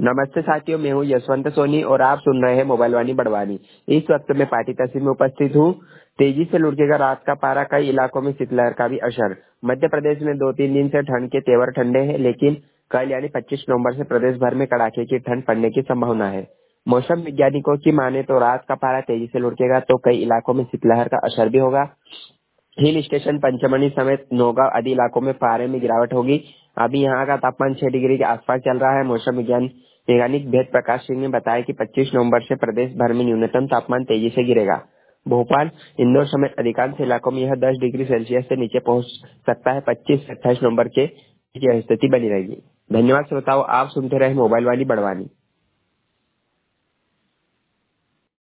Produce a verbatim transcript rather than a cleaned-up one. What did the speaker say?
नमस्ते साथियों, मैं हूँ यशवंत सोनी और आप सुन रहे हैं मोबाइल वाणी बड़वानी। इस वक्त मैं पार्टी तहसील में उपस्थित हूँ। तेजी से लुढ़केगा रात का पारा, कई इलाकों में शीतलहर का भी असर। मध्य प्रदेश में दो तीन दिन से ठंड के तेवर ठंडे हैं, लेकिन कल यानी पच्चीस नवंबर से प्रदेश भर में कड़ाके की ठंड पड़ने की संभावना है। मौसम वैज्ञानिकों की माने तो रात का पारा तेजी से लुढ़केगा तो कई इलाकों में शीतलहर का असर भी होगा। हिल स्टेशन पंचमढ़ी समेत नौगांव आदि इलाकों में पारे में गिरावट होगी। अभी यहाँ का तापमान छह डिग्री के आसपास चल रहा है। मौसम विज्ञान वैज्ञानिक वेद प्रकाश सिंह ने बताया कि पच्चीस नवंबर से प्रदेश भर में न्यूनतम तापमान तेजी से गिरेगा। भोपाल, इंदौर समेत अधिकांश इलाकों में यह दस डिग्री सेल्सियस से नीचे पहुंच सकता है। पच्चीस से अट्ठाईस नवंबर के यह स्थिति बनी रहेगी। धन्यवाद श्रोताओं, आप सुनते रहे मोबाइल वाली बड़वानी।